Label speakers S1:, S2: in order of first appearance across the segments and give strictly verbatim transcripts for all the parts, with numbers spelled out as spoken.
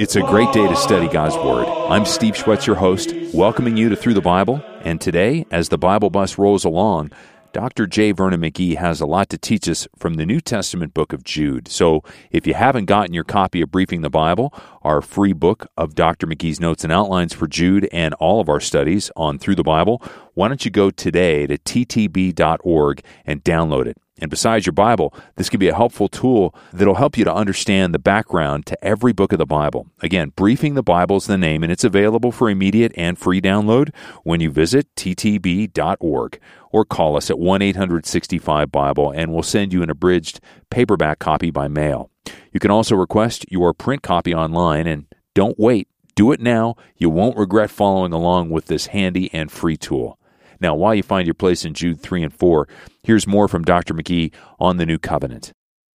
S1: It's a great day to study God's Word. I'm Steve Schwetz, your host, welcoming you to Through the Bible. And today, as the Bible bus rolls along, Doctor J. Vernon McGee has a lot to teach us from the New Testament book of Jude. So if you haven't gotten your copy of Briefing the Bible, our free book of Doctor McGee's notes and outlines for Jude and all of our studies on Through the Bible, why don't you go today to t t b dot org and download it. And besides your Bible, this can be a helpful tool that'll help you to understand the background to every book of the Bible. Again, Briefing the Bible is the name, and it's available for immediate and free download when you visit t t b dot org or call us at one eight hundred sixty-five Bible, and we'll send you an abridged paperback copy by mail. You can also request your print copy online, and don't wait. Do it now. You won't regret following along with this handy and free tool. Now, while you find your place in Jude three and four, here's more from Doctor McGee on the New Covenant.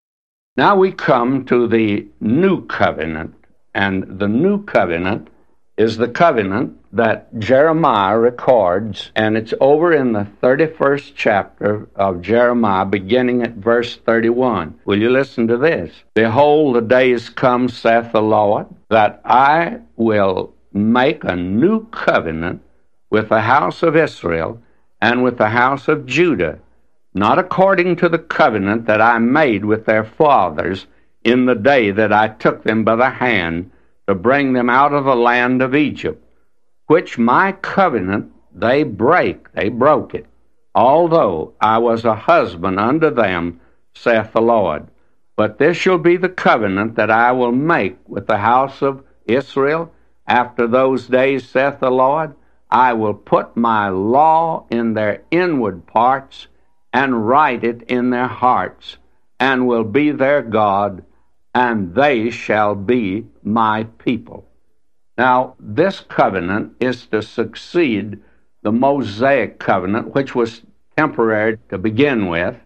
S2: Now we come to the New Covenant, and the New Covenant is the covenant that Jeremiah records, and it's over in the thirty-first chapter of Jeremiah, beginning at verse thirty-one. Will you listen to this? Behold, the days come, saith the Lord, that I will make a new covenant with the house of Israel and with the house of Judah, not according to the covenant that I made with their fathers in the day that I took them by the hand to bring them out of the land of Egypt, which my covenant they break, they broke it, although I was a husband unto them, saith the Lord. But this shall be the covenant that I will make with the house of Israel after those days, saith the Lord. I will put my law in their inward parts and write it in their hearts, and will be their God, and they shall be my people. Now, this covenant is to succeed the Mosaic covenant, which was temporary to begin with,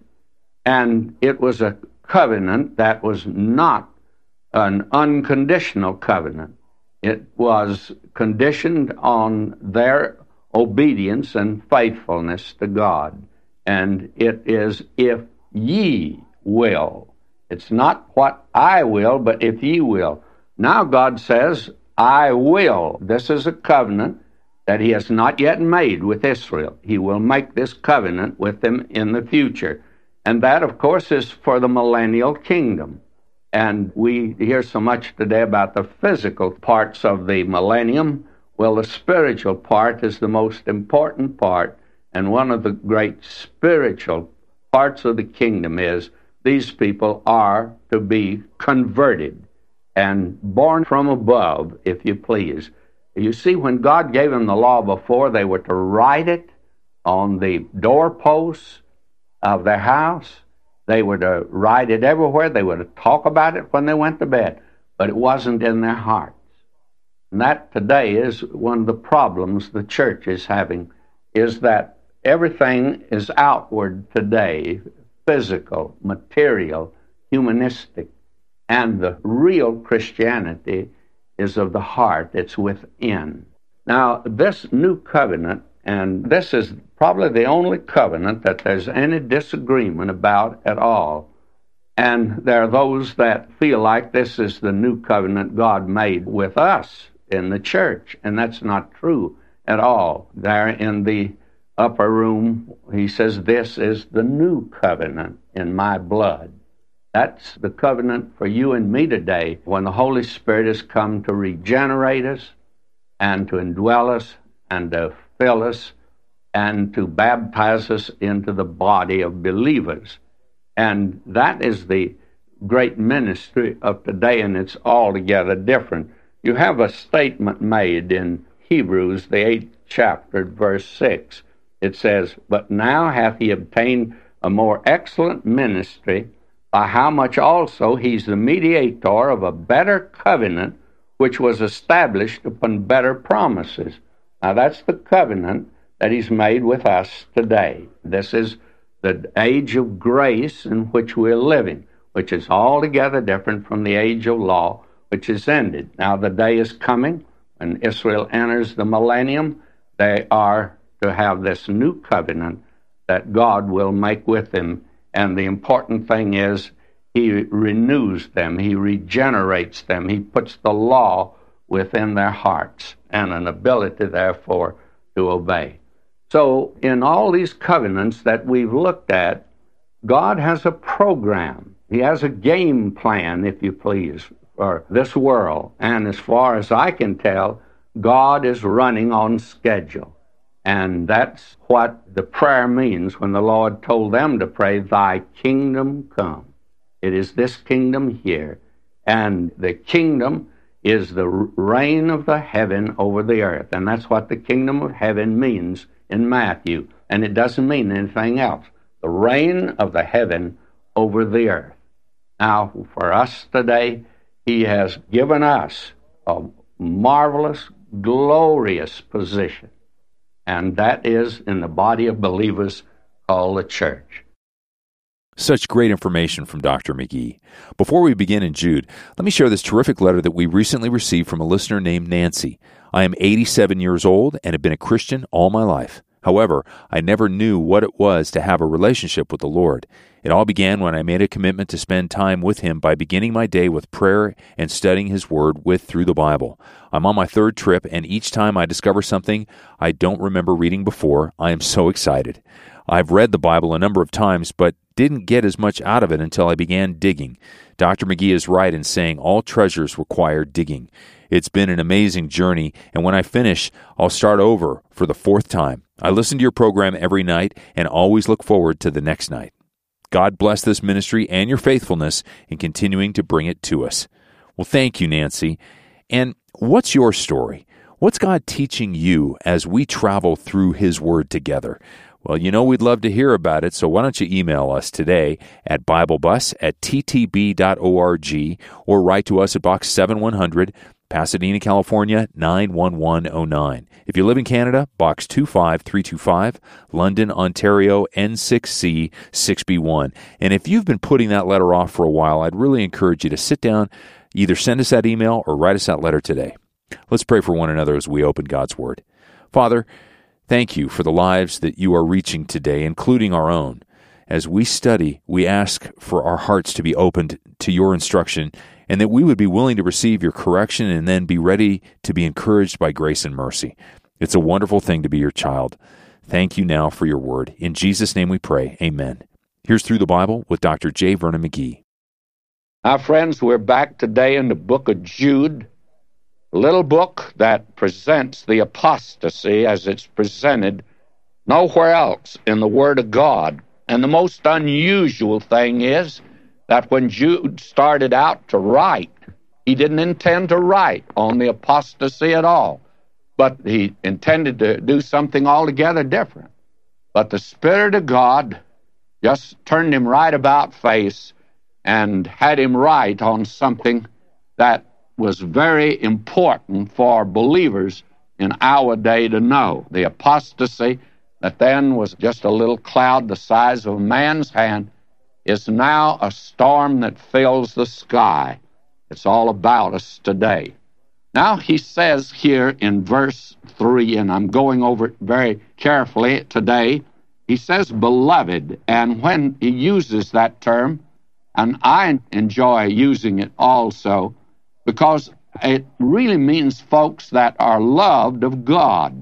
S2: and it was a covenant that was not an unconditional covenant. It was conditioned on their obedience and faithfulness to God. And it is, if ye will. It's not what I will, but if ye will. Now God says, I will. This is a covenant that he has not yet made with Israel. He will make this covenant with them in the future. And that, of course, is for the millennial kingdom. And we hear so much today about the physical parts of the millennium. Well, the spiritual part is the most important part. And one of the great spiritual parts of the kingdom is these people are to be converted and born from above, if you please. You see, when God gave them the law before, they were to write it on the doorposts of their house. They were to write it everywhere. They were to talk about it when they went to bed. But it wasn't in their hearts. And that today is one of the problems the church is having, is that everything is outward today, physical, material, humanistic. And the real Christianity is of the heart. It's within. Now, this new covenant, and this is probably the only covenant that there's any disagreement about at all. And there are those that feel like this is the new covenant God made with us in the church, and that's not true at all. There in the upper room, he says, this is the new covenant in my blood. That's the covenant for you and me today, when the Holy Spirit has come to regenerate us and to indwell us and to fill us and to baptize us into the body of believers. And that is the great ministry of today, and it's altogether different. You have a statement made in Hebrews, the eighth chapter, verse six. It says, But now hath he obtained a more excellent ministry, by how much also he's the mediator of a better covenant, which was established upon better promises. Now that's the covenant that he's made with us today. This is the age of grace in which we're living, which is altogether different from the age of law, which is ended. Now the day is coming when Israel enters the millennium. They are to have this new covenant that God will make with them. And the important thing is, He renews them. He regenerates them. He puts the law within their hearts and an ability, therefore, to obey. So in all these covenants that we've looked at, God has a program. He has a game plan, if you please, for this world. And as far as I can tell, God is running on schedule. And that's what the prayer means when the Lord told them to pray, "Thy kingdom come." It is this kingdom here. And the kingdom is the reign of the heaven over the earth. And that's what the kingdom of heaven means in Matthew. And it doesn't mean anything else. The reign of the heaven over the earth. Now, for us today, He has given us a marvelous, glorious position. And that is in the body of believers called the church.
S1: Such great information from Doctor McGee. Before we begin in Jude, let me share this terrific letter that we recently received from a listener named Nancy. I am eighty-seven years old and have been a Christian all my life. However, I never knew what it was to have a relationship with the Lord. It all began when I made a commitment to spend time with Him by beginning my day with prayer and studying His Word with through the Bible. I'm on my third trip, and each time I discover something I don't remember reading before, I am so excited. I've read the Bible a number of times, but didn't get as much out of it until I began digging. Doctor McGee is right in saying all treasures require digging. It's been an amazing journey, and when I finish, I'll start over for the fourth time. I listen to your program every night and always look forward to the next night. God bless this ministry and your faithfulness in continuing to bring it to us. Well, thank you, Nancy. And what's your story? What's God teaching you as we travel through His Word together? Well, you know we'd love to hear about it, so why don't you email us today at BibleBus at t t b dot org or write to us at Box seven one hundred, Pasadena, California, nine one one oh nine. If you live in Canada, Box two five three two five, London, Ontario, N six C six B one. And if you've been putting that letter off for a while, I'd really encourage you to sit down, either send us that email or write us that letter today. Let's pray for one another as we open God's Word. Father, thank you for the lives that you are reaching today, including our own. As we study, we ask for our hearts to be opened to your instruction and that we would be willing to receive your correction and then be ready to be encouraged by grace and mercy. It's a wonderful thing to be your child. Thank you now for your word. In Jesus' name we pray. Amen. Here's Through the Bible with Doctor J. Vernon McGee.
S2: Now, friends, we're back today in the book of Jude, a little book that presents the apostasy as it's presented nowhere else in the Word of God. And the most unusual thing is that when Jude started out to write, he didn't intend to write on the apostasy at all, but he intended to do something altogether different. But the Spirit of God just turned him right about face and had him write on something that was very important for believers in our day to know. The apostasy that then was just a little cloud the size of a man's hand is now a storm that fills the sky. It's all about us today. Now he says here in verse three, and I'm going over it very carefully today, he says, beloved, and when he uses that term, and I enjoy using it also, because it really means folks that are loved of God.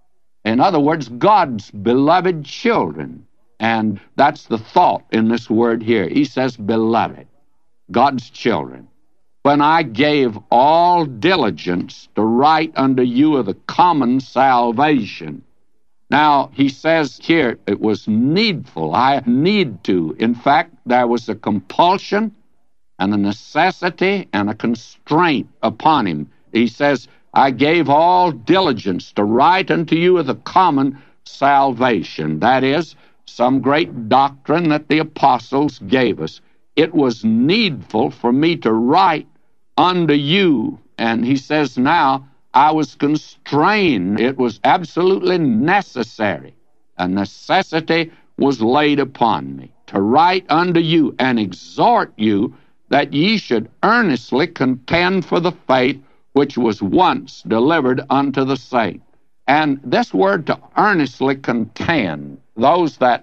S2: In other words, God's beloved children. And that's the thought in this word here. He says, beloved, God's children. When I gave all diligence to write unto you of the common salvation. Now, he says here, it was needful. I need to. In fact, there was a compulsion and a necessity and a constraint upon him. He says, I gave all diligence to write unto you of the common salvation. That is, some great doctrine that the apostles gave us. It was needful for me to write unto you. And he says now, I was constrained. It was absolutely necessary. A necessity was laid upon me to write unto you and exhort you that ye should earnestly contend for the faith which was once delivered unto the saints. And this word to earnestly contend, those that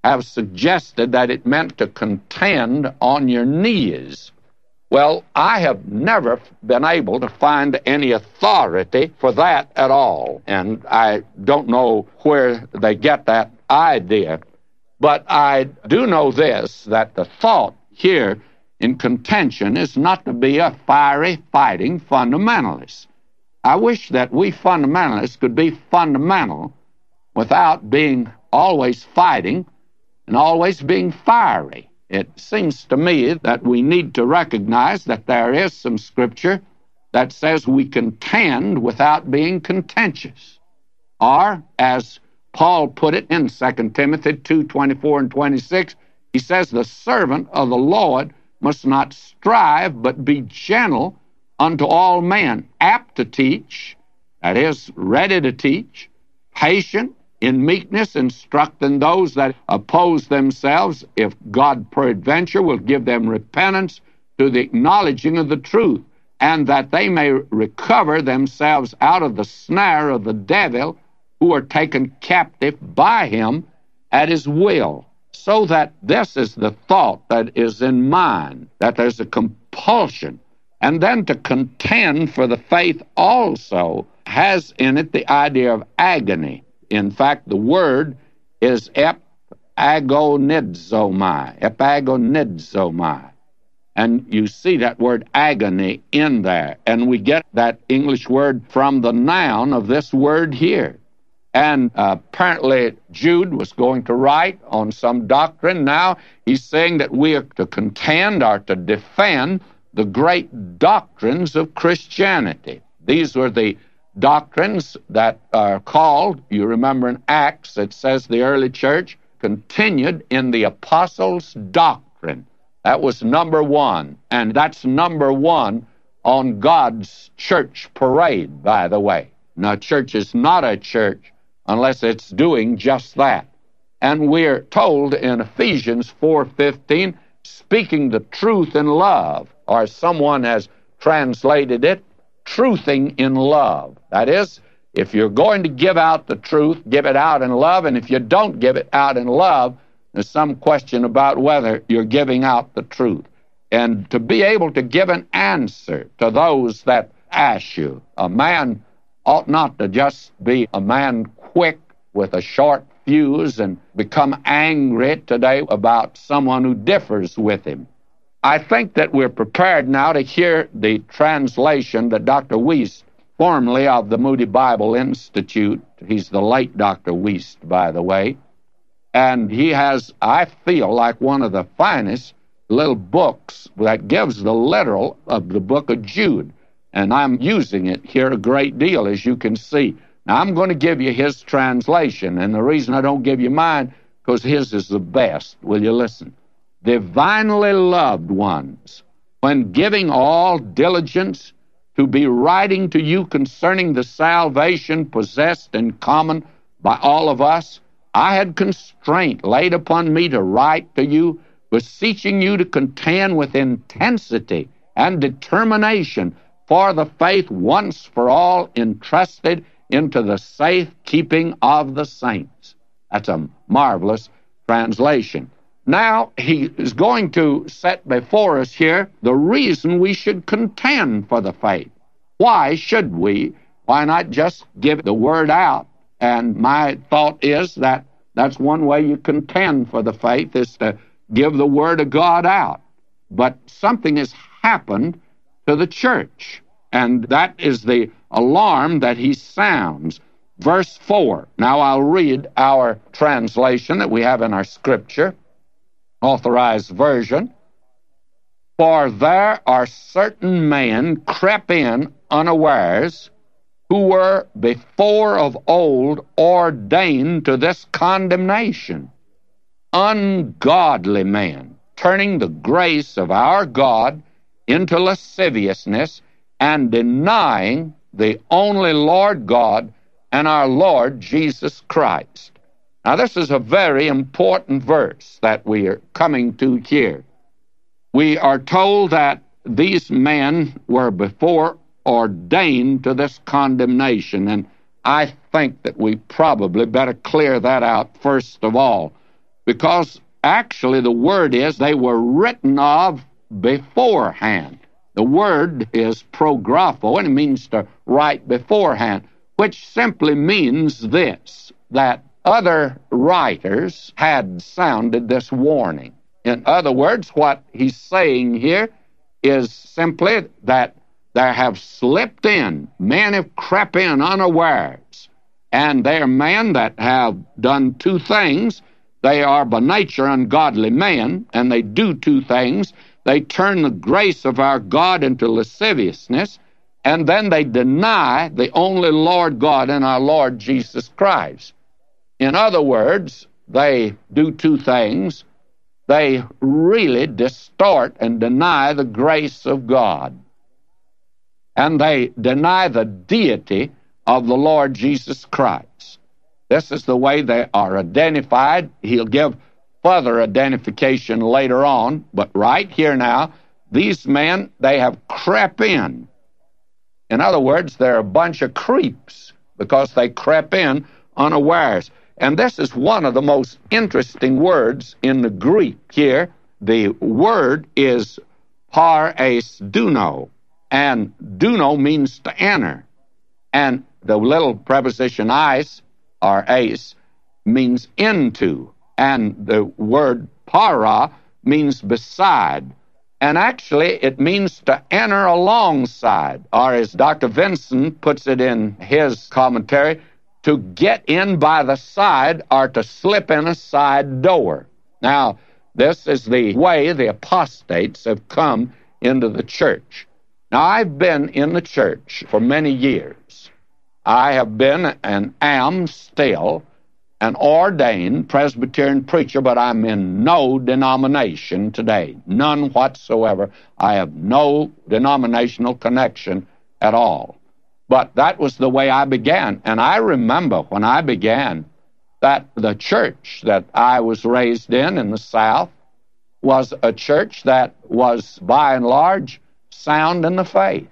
S2: have suggested that it meant to contend on your knees. Well, I have never been able to find any authority for that at all, and I don't know where they get that idea. But I do know this, that the thought here in contention is not to be a fiery, fighting fundamentalist. I wish that we fundamentalists could be fundamental without being always fighting and always being fiery. It seems to me that we need to recognize that there is some scripture that says we contend without being contentious. Or, as Paul put it in Second Timothy two, twenty-four and twenty-six, he says, the servant of the Lord must not strive, but be gentle unto all men, apt to teach, that is, ready to teach, patient, in meekness, instructing those that oppose themselves, if God peradventure will give them repentance to the acknowledging of the truth, and that they may recover themselves out of the snare of the devil, who are taken captive by him at his will. So that this is the thought that is in mind, that there's a compulsion. And then to contend for the faith also has in it the idea of agony. In fact, the word is epagonizomai, epagonizomai. And you see that word agony in there. And we get that English word from the noun of this word here. And uh, apparently Jude was going to write on some doctrine. Now he's saying that we are to contend or to defend the great doctrines of Christianity. These were the doctrines that are called, you remember in Acts, it says the early church continued in the apostles' doctrine. That was number one, and that's number one on God's church parade, by the way. Now, church is not a church unless it's doing just that. And we're told in Ephesians four fifteen, speaking the truth in love, or someone has translated it, truthing in love. That is, if you're going to give out the truth, give it out in love, and if you don't give it out in love, there's some question about whether you're giving out the truth. And to be able to give an answer to those that ask you, a man ought not to just be a man quick with a short fuse and become angry today about someone who differs with him. I think that we're prepared now to hear the translation that Doctor Wuest, formerly of the Moody Bible Institute, he's the late Doctor Wuest, by the way, and he has, I feel, like one of the finest little books that gives the literal of the book of Jude, and I'm using it here a great deal, as you can see. Now, I'm going to give you his translation, and the reason I don't give you mine, because his is the best. Will you listen? Divinely loved ones, when giving all diligence to be writing to you concerning the salvation possessed in common by all of us, I had constraint laid upon me to write to you, beseeching you to contend with intensity and determination for the faith once for all entrusted into the safe keeping of the saints. That's a marvelous translation. Now, he is going to set before us here the reason we should contend for the faith. Why should we? Why not just give the word out? And my thought is that that's one way you contend for the faith, is to give the word of God out. But something has happened to the church, and that is the alarm that he sounds. Verse four. Now I'll read our translation that we have in our scripture, Authorized Version. For there are certain men crept in unawares, who were before of old ordained to this condemnation, ungodly men, turning the grace of our God into lasciviousness, and denying the only Lord God and our Lord Jesus Christ. Now, this is a very important verse that we are coming to here. We are told that these men were before ordained to this condemnation, and I think that we probably better clear that out first of all. because actually the word is they were written of beforehand. The word is prographo, and it means to write beforehand, which simply means this, that other writers had sounded this warning. In other words, what he's saying here is simply that there have slipped in, men have crept in unawares, and they are men that have done two things. They are by nature ungodly men, and they do two things. They turn the grace of our God into lasciviousness, and then they deny the only Lord God and our Lord Jesus Christ. In other words, they do two things. They really distort and deny the grace of God. And they deny the deity of the Lord Jesus Christ. This is the way they are identified. He'll give further identification later on, but right here now, these men, they have crept in. In other words, they're a bunch of creeps because they crept in unawares. And this is one of the most interesting words in the Greek here. The word is paraisduno, and duno means to enter. And the little preposition eis, or ace, means into. And the word para means beside. And actually, it means to enter alongside, or as Doctor Vincent puts it in his commentary, to get in by the side or to slip in a side door. Now, this is the way the apostates have come into the church. Now, I've been in the church for many years. I have been and am still an ordained Presbyterian preacher, but I'm in no denomination today, none whatsoever. I have no denominational connection at all. But that was the way I began. And I remember when I began that the church that I was raised in in the South was a church that was, by and large, sound in the faith.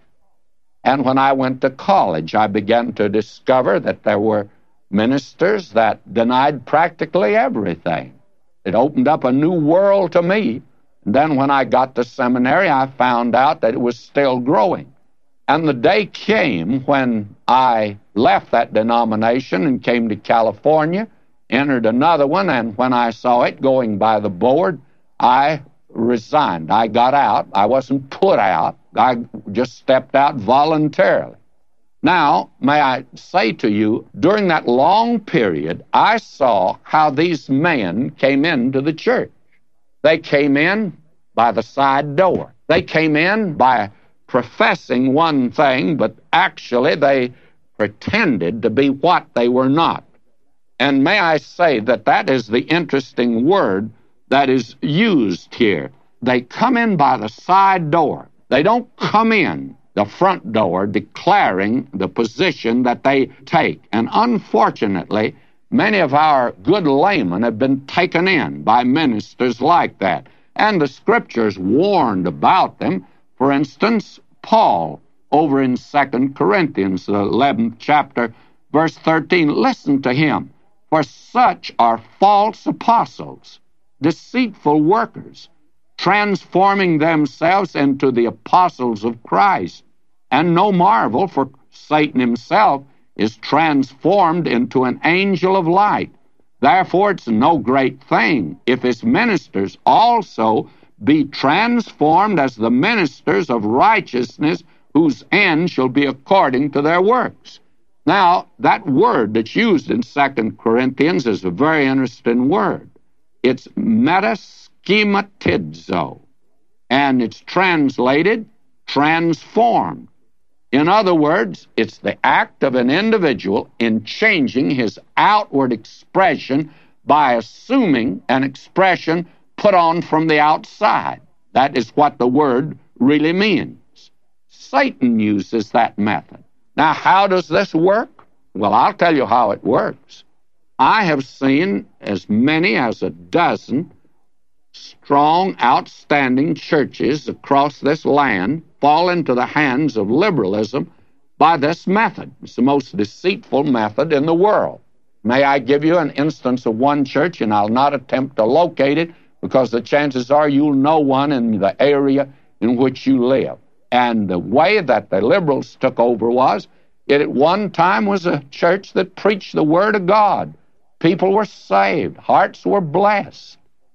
S2: And when I went to college, I began to discover that there were ministers that denied practically everything. It opened up a new world to me. And then when I got to seminary, I found out that it was still growing. And the day came when I left that denomination and came to California, entered another one, and when I saw it going by the board, I resigned. I got out. I wasn't put out. I just stepped out voluntarily. Now, may I say to you, during that long period, I saw how these men came into the church. They came in by the side door. They came in by professing one thing, but actually they pretended to be what they were not. And may I say that that is the interesting word that is used here. They come in by the side door. They don't come in the front door declaring the position that they take. And unfortunately, many of our good laymen have been taken in by ministers like that. And the Scriptures warned about them. For instance, Paul, over in Second Corinthians, the eleventh chapter, verse thirteen, listen to him. For such are false apostles, deceitful workers, transforming themselves into the apostles of Christ. And no marvel, for Satan himself is transformed into an angel of light. Therefore, it's no great thing if his ministers also be transformed as the ministers of righteousness, whose end shall be according to their works. Now, that word that's used in Second Corinthians is a very interesting word. It's metaschematizo, and it's translated transformed. In other words, it's the act of an individual in changing his outward expression by assuming an expression put on from the outside. That is what the word really means. Satan uses that method. Now, how does this work? Well, I'll tell you how it works. I have seen as many as a dozen strong, outstanding churches across this land fall into the hands of liberalism by this method. It's the most deceitful method in the world. May I give you an instance of one church, and I'll not attempt to locate it because the chances are you'll know one in the area in which you live. And the way that the liberals took over was, it at one time was a church that preached the Word of God. People were saved. Hearts were blessed.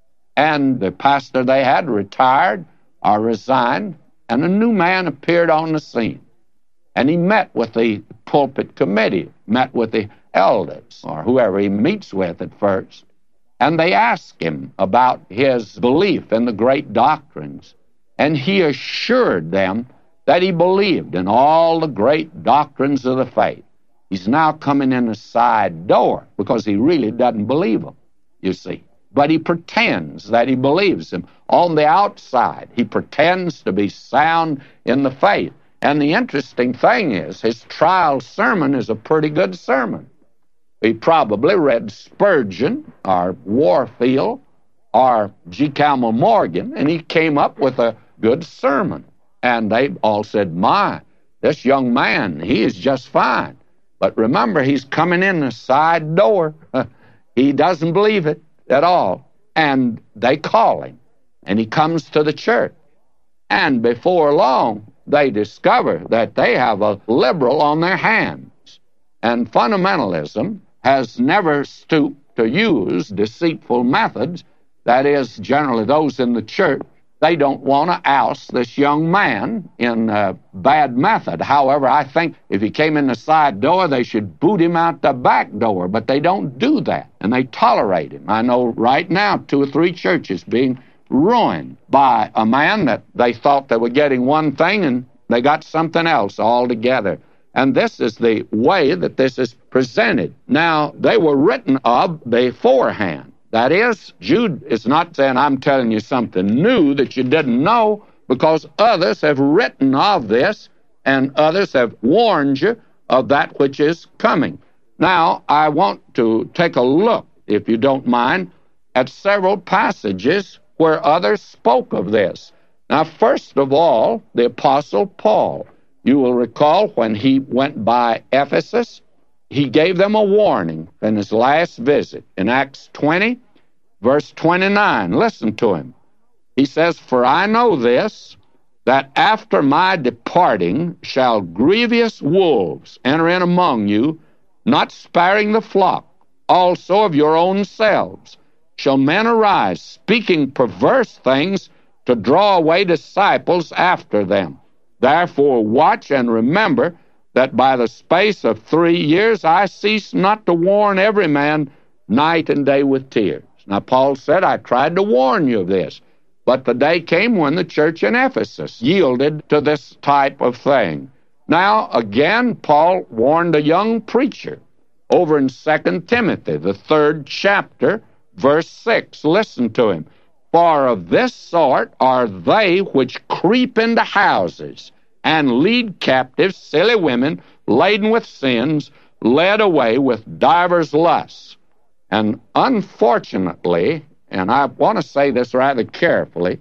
S2: And the pastor they had retired or resigned, and a new man appeared on the scene. And he met with the pulpit committee, met with the elders, or whoever he meets with at first. And they asked him about his belief in the great doctrines. And he assured them that he believed in all the great doctrines of the faith. He's now coming in a side door because he really doesn't believe them, you see. But he pretends that he believes them. On the outside, he pretends to be sound in the faith. And the interesting thing is, his trial sermon is a pretty good sermon. He probably read Spurgeon or Warfield or G. Campbell Morgan, and he came up with a good sermon. And they all said, my, this young man, he is just fine. But remember, he's coming in the side door. He doesn't believe it at all. And they call him, and he comes to the church. And before long, they discover that they have a liberal on their hands. And fundamentalism has never stooped to use deceitful methods. That is, generally those in the church, they don't want to oust this young man in a bad method. However, I think if he came in the side door, they should boot him out the back door, but they don't do that, and they tolerate him. I know right now two or three churches being ruined by a man that they thought they were getting one thing, and they got something else altogether. And this is the way that this is presented. Now, they were written of beforehand. That is, Jude is not saying, I'm telling you something new that you didn't know, because others have written of this, and others have warned you of that which is coming. Now, I want to take a look, if you don't mind, at several passages where others spoke of this. Now, first of all, the Apostle Paul. You will recall when he went by Ephesus, he gave them a warning in his last visit. In Acts twenty, verse twenty-nine, listen to him. He says, For I know this, that after my departing shall grievous wolves enter in among you, not sparing the flock. Also of your own selves shall men arise, speaking perverse things, to draw away disciples after them. Therefore watch and remember that by the space of three years I cease not to warn every man night and day with tears. Now Paul said, I tried to warn you of this, but the day came when the church in Ephesus yielded to this type of thing. Now again, Paul warned a young preacher over in Second Timothy, the third chapter, verse six. Listen to him. For of this sort are they which creep into houses and lead captive silly women laden with sins, led away with divers lusts. And unfortunately, and I want to say this rather carefully,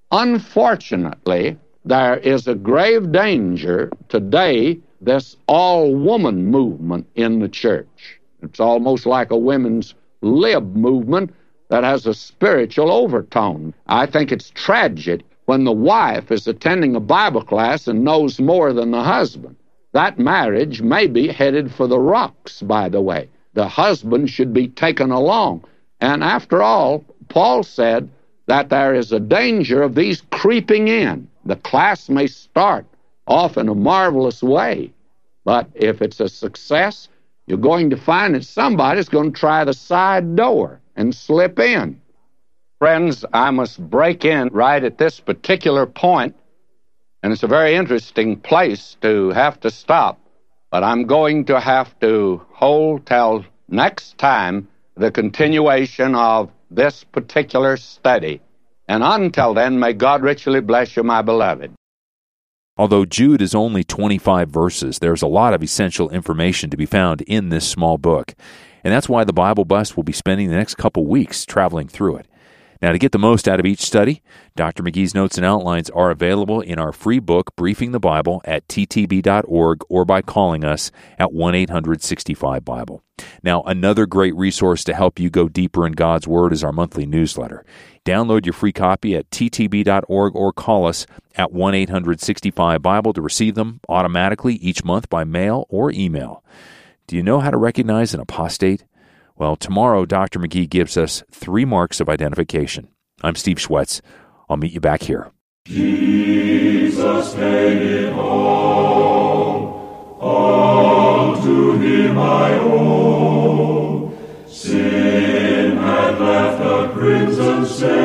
S2: unfortunately, there is a grave danger today, this all-woman movement in the church. It's almost like a women's lib movement that has a spiritual overtone. I think it's tragic when the wife is attending a Bible class and knows more than the husband. That marriage may be headed for the rocks, by the way. The husband should be taken along. And after all, Paul said that there is a danger of these creeping in. The class may start off in a marvelous way, but if it's a success, you're going to find that somebody's going to try the side door and slip in. Friends, I must break in right at this particular point, and it's a very interesting place to have to stop, but I'm going to have to hold till next time the continuation of this particular study. And until then, may God richly bless you, my beloved.
S1: Although Jude is only twenty-five verses, there's a lot of essential information to be found in this small book. And that's why the Bible Bus will be spending the next couple weeks traveling through it. Now, to get the most out of each study, Doctor McGee's notes and outlines are available in our free book, Briefing the Bible, at t t b dot org or by calling us at one eight hundred sixty-five Bible. Now, another great resource to help you go deeper in God's Word is our monthly newsletter. Download your free copy at t t b dot org or call us at one eight hundred sixty-five Bible to receive them automatically each month by mail or email. Do you know how to recognize an apostate? Well, tomorrow, Doctor McGee gives us three marks of identification. I'm Steve Schwetz. I'll meet you back here.
S3: Jesus paid it all, all to him I owe. Sin had left a crimson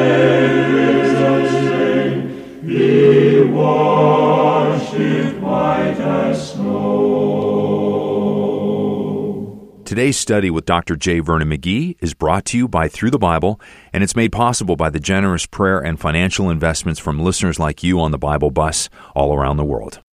S3: stain, he washed it white as snow.
S1: Today's study with Doctor J. Vernon McGee is brought to you by Through the Bible, and it's made possible by the generous prayer and financial investments from listeners like you on the Bible Bus all around the world.